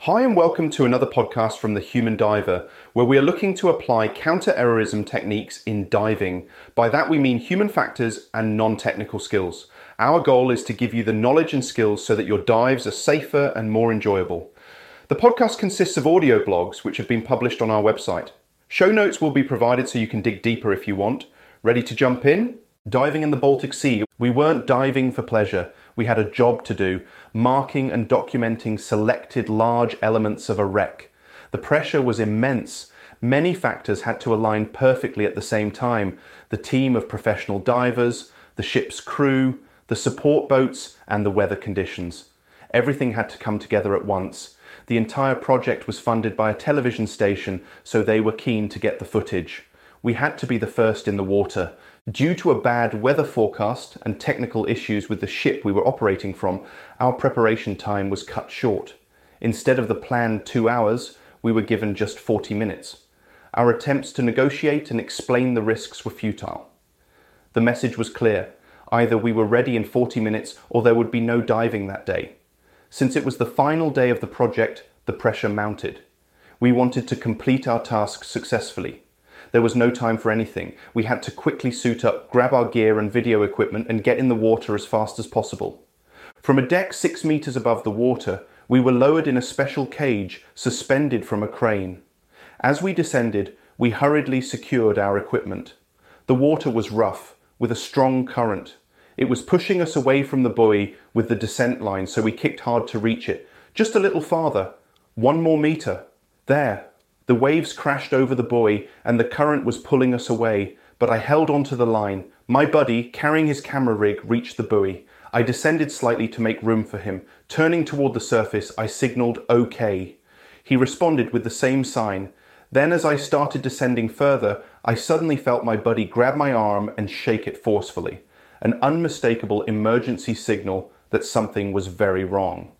Hi and welcome to another podcast from The Human Diver, where we are looking to apply counter-errorism techniques in diving. By that we mean human factors and non-technical skills. Our goal is to give you the knowledge and skills so that your dives are safer and more enjoyable. The podcast consists of audio blogs which have been published on our website. Show notes will be provided so you can dig deeper if you want. Ready to jump in? Diving in the Baltic Sea. We weren't diving for pleasure. We had a job to do, marking and documenting selected large elements of a wreck. The pressure was immense. Many factors had to align perfectly at the same time. The team of professional divers, the ship's crew, the support boats, and the weather conditions. Everything had to come together at once. The entire project was funded by a television station, so they were keen to get the footage. We had to be the first in the water. Due to a bad weather forecast and technical issues with the ship we were operating from, our preparation time was cut short. Instead of the planned 2 hours, we were given just 40 minutes. Our attempts to negotiate and explain the risks were futile. The message was clear. Either we were ready in 40 minutes or there would be no diving that day. Since it was the final day of the project, the pressure mounted. We wanted to complete our task successfully. There was no time for anything. We had to quickly suit up, grab our gear and video equipment and get in the water as fast as possible. From a deck 6 meters above the water, we were lowered in a special cage suspended from a crane. As we descended, we hurriedly secured our equipment. The water was rough, with a strong current. It was pushing us away from the buoy with the descent line, so we kicked hard to reach it. Just a little farther. 1 more meter. There. The waves crashed over the buoy and the current was pulling us away, but I held onto the line. My buddy, carrying his camera rig, reached the buoy. I descended slightly to make room for him. Turning toward the surface, I signaled OK. He responded with the same sign. Then as I started descending further, I suddenly felt my buddy grab my arm and shake it forcefully. An unmistakable emergency signal that something was very wrong.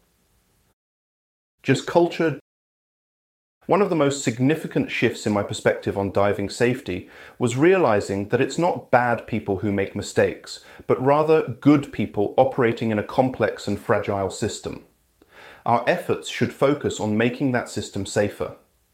Just culture. One of the most significant shifts in my perspective on diving safety was realizing that it's not bad people who make mistakes, but rather good people operating in a complex and fragile system. Our efforts should focus on making that system safer.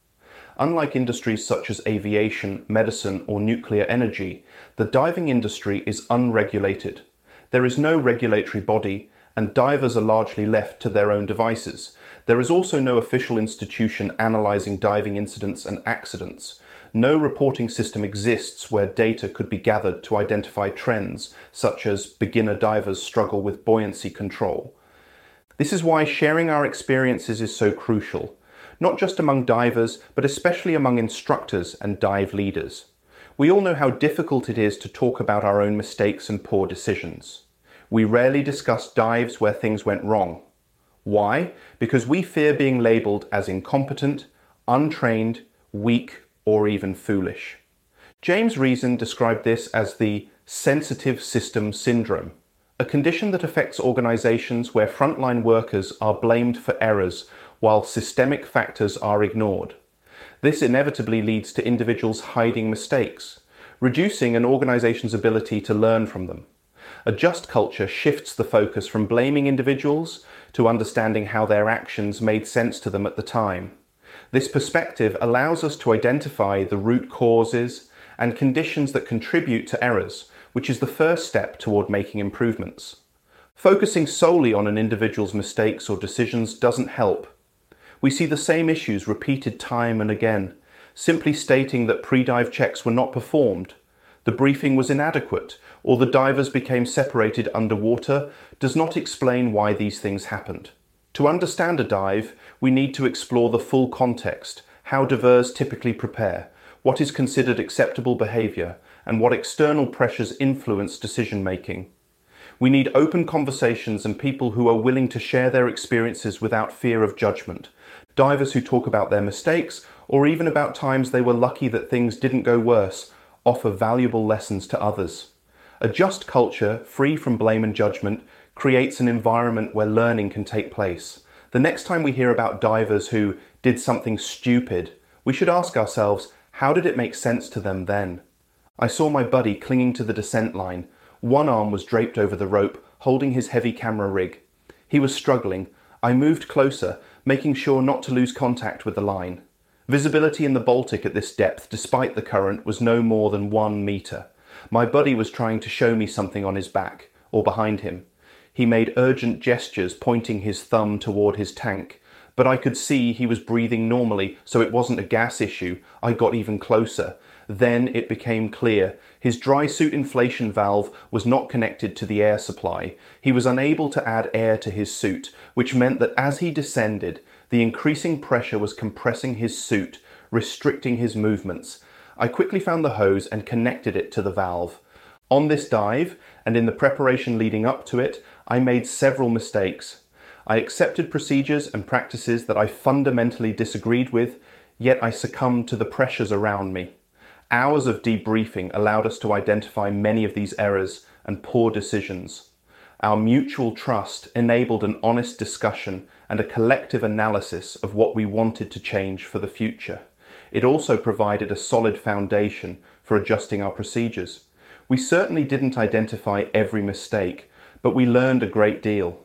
Unlike industries such as aviation, medicine, or nuclear energy, the diving industry is unregulated. There is no regulatory body, and divers are largely left to their own devices. There is also no official institution analysing diving incidents and accidents. No reporting system exists where data could be gathered to identify trends, such as beginner divers struggle with buoyancy control. This is why sharing our experiences is so crucial, not just among divers, but especially among instructors and dive leaders. We all know how difficult it is to talk about our own mistakes and poor decisions. We rarely discuss dives where things went wrong. Why? Because we fear being labelled as incompetent, untrained, weak, or even foolish. James Reason described this as the sensitive system syndrome, a condition that affects organisations where frontline workers are blamed for errors while systemic factors are ignored. This inevitably leads to individuals hiding mistakes, reducing an organisation's ability to learn from them. A just culture shifts the focus from blaming individuals to understanding how their actions made sense to them at the time. This perspective allows us to identify the root causes and conditions that contribute to errors, which is the first step toward making improvements. Focusing solely on an individual's mistakes or decisions doesn't help. We see the same issues repeated time and again. Simply stating that pre-dive checks were not performed, the briefing was inadequate, or the divers became separated underwater does not explain why these things happened. To understand a dive, we need to explore the full context, how divers typically prepare, what is considered acceptable behaviour, and what external pressures influence decision-making. We need open conversations and people who are willing to share their experiences without fear of judgment. Divers who talk about their mistakes, or even about times they were lucky that things didn't go worse, offer valuable lessons to others. A just culture, free from blame and judgment, creates an environment where learning can take place. The next time we hear about divers who did something stupid, we should ask ourselves, how did it make sense to them then? I saw my buddy clinging to the descent line. One arm was draped over the rope, holding his heavy camera rig. He was struggling. I moved closer, making sure not to lose contact with the line. Visibility in the Baltic at this depth, despite the current, was no more than 1 metre. My buddy was trying to show me something on his back, or behind him. He made urgent gestures, pointing his thumb toward his tank, but I could see he was breathing normally, so it wasn't a gas issue. I got even closer. Then it became clear. His dry suit inflation valve was not connected to the air supply. He was unable to add air to his suit, which meant that as he descended, the increasing pressure was compressing his suit, restricting his movements. I quickly found the hose and connected it to the valve. On this dive, and in the preparation leading up to it, I made several mistakes. I accepted procedures and practices that I fundamentally disagreed with, yet I succumbed to the pressures around me. Hours of debriefing allowed us to identify many of these errors and poor decisions. Our mutual trust enabled an honest discussion and a collective analysis of what we wanted to change for the future. It also provided a solid foundation for adjusting our procedures. We certainly didn't identify every mistake, but we learned a great deal.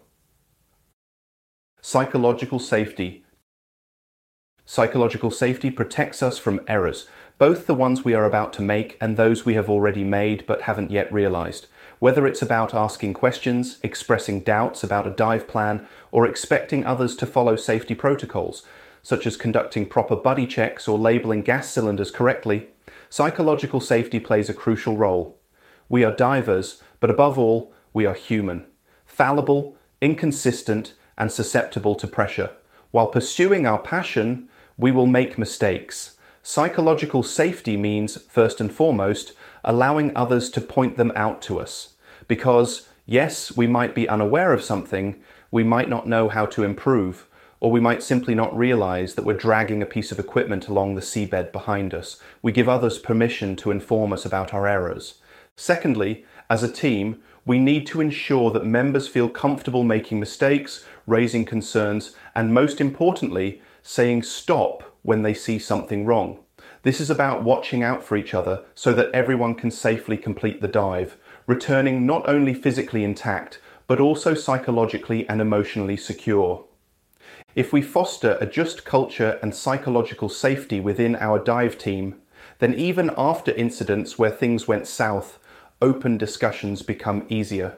Psychological safety. Psychological safety protects us from errors, both the ones we are about to make and those we have already made but haven't yet realized. Whether it's about asking questions, expressing doubts about a dive plan, or expecting others to follow safety protocols, such as conducting proper buddy checks or labeling gas cylinders correctly, psychological safety plays a crucial role. We are divers, but above all, we are human, fallible, inconsistent, and susceptible to pressure. While pursuing our passion, we will make mistakes. Psychological safety means, first and foremost, allowing others to point them out to us. Because, yes, we might be unaware of something, we might not know how to improve, or we might simply not realize that we're dragging a piece of equipment along the seabed behind us. We give others permission to inform us about our errors. Secondly, as a team, we need to ensure that members feel comfortable making mistakes, raising concerns, and most importantly, saying stop when they see something wrong. This is about watching out for each other so that everyone can safely complete the dive, returning not only physically intact, but also psychologically and emotionally secure. If we foster a just culture and psychological safety within our dive team, then even after incidents where things went south, open discussions become easier.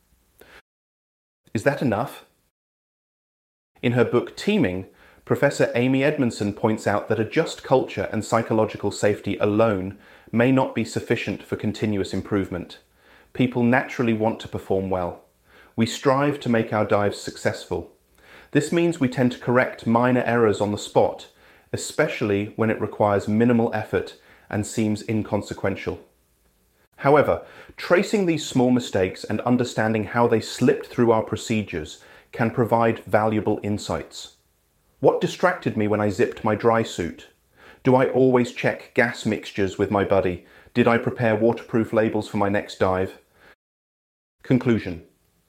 Is that enough? In her book Teaming, Professor Amy Edmondson points out that a just culture and psychological safety alone may not be sufficient for continuous improvement. People naturally want to perform well. We strive to make our dives successful. This means we tend to correct minor errors on the spot, especially when it requires minimal effort and seems inconsequential. However, tracing these small mistakes and understanding how they slipped through our procedures can provide valuable insights. What distracted me when I zipped my dry suit? Do I always check gas mixtures with my buddy? Did I prepare waterproof labels for my next dive? Conclusion.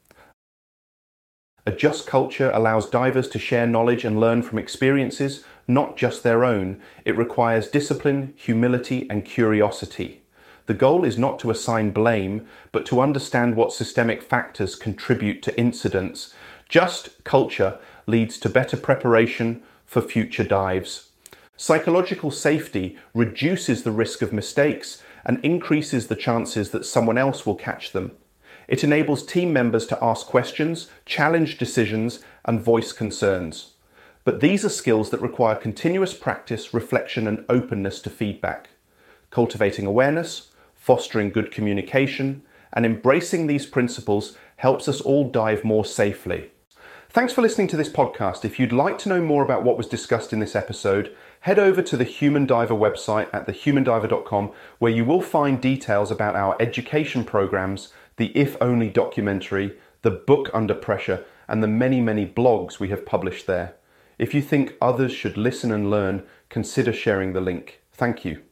A just culture allows divers to share knowledge and learn from experiences, not just their own. It requires discipline, humility, and curiosity. The goal is not to assign blame, but to understand what systemic factors contribute to incidents. Just culture leads to better preparation for future dives. Psychological safety reduces the risk of mistakes and increases the chances that someone else will catch them. It enables team members to ask questions, challenge decisions, and voice concerns. But these are skills that require continuous practice, reflection, and openness to feedback. Cultivating awareness, fostering good communication, and embracing these principles helps us all dive more safely. Thanks for listening to this podcast. If you'd like to know more about what was discussed in this episode, head over to the Human Diver website at thehumandiver.com, where you will find details about our education programs, the If Only documentary, the book Under Pressure, and the many blogs we have published there. If you think others should listen and learn, consider sharing the link. Thank you.